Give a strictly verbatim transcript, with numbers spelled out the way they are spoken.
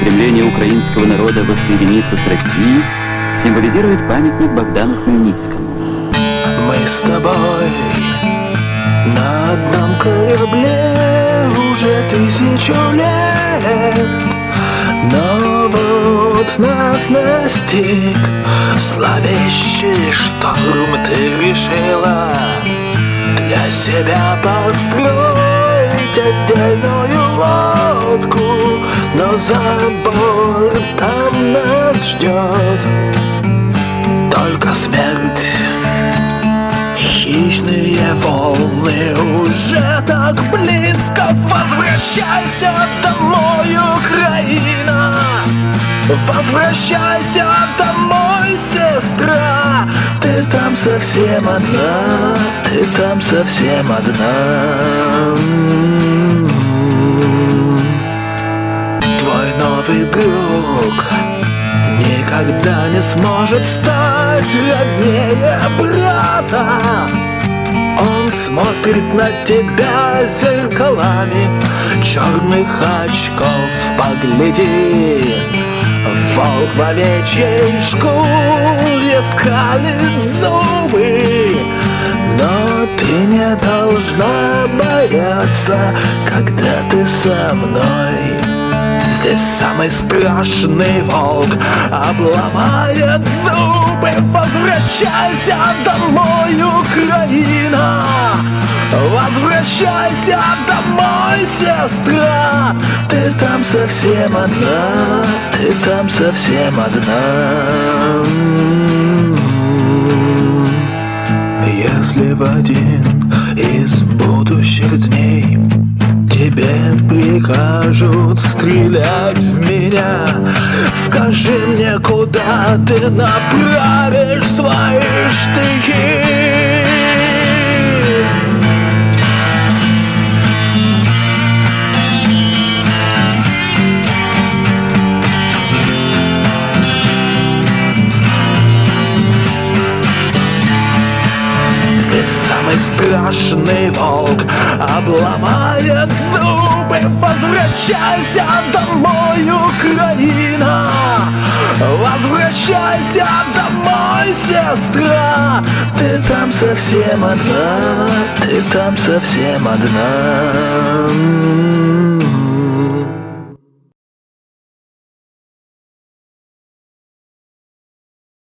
стремление украинского народа воссоединиться с Россией символизирует памятник Богдану Хмельницкому. Мы с тобой на одном корабле уже тысячу лет, но вот нас настиг зловещий шторм. Ты решила для себя построить отдельную лодку, но за бортом нас ждет только смерть. Хищные волны уже так близко. Возвращайся домой, Украина! Возвращайся домой, сестра! Ты там совсем одна, ты там совсем одна. Твой новый друг никогда не сможет стать роднее брата. Он смотрит на тебя зеркалами черных очков. Погляди, волк в овечьей шкуре скалит зубы, но ты не должна бояться, когда ты со мной. Здесь самый страшный волк обломает зубы. Возвращайся домой, Украина! Возвращайся домой, сестра! Ты там совсем одна, ты там совсем одна. Если в один из будущих дней тебе прикажут стрелять в меня, скажи мне, куда ты направишь свои штыки. Здесь самый страшный волк обломает зубы. Возвращайся домой, Украина! Возвращайся домой, сестра! Ты там совсем одна, ты там совсем одна.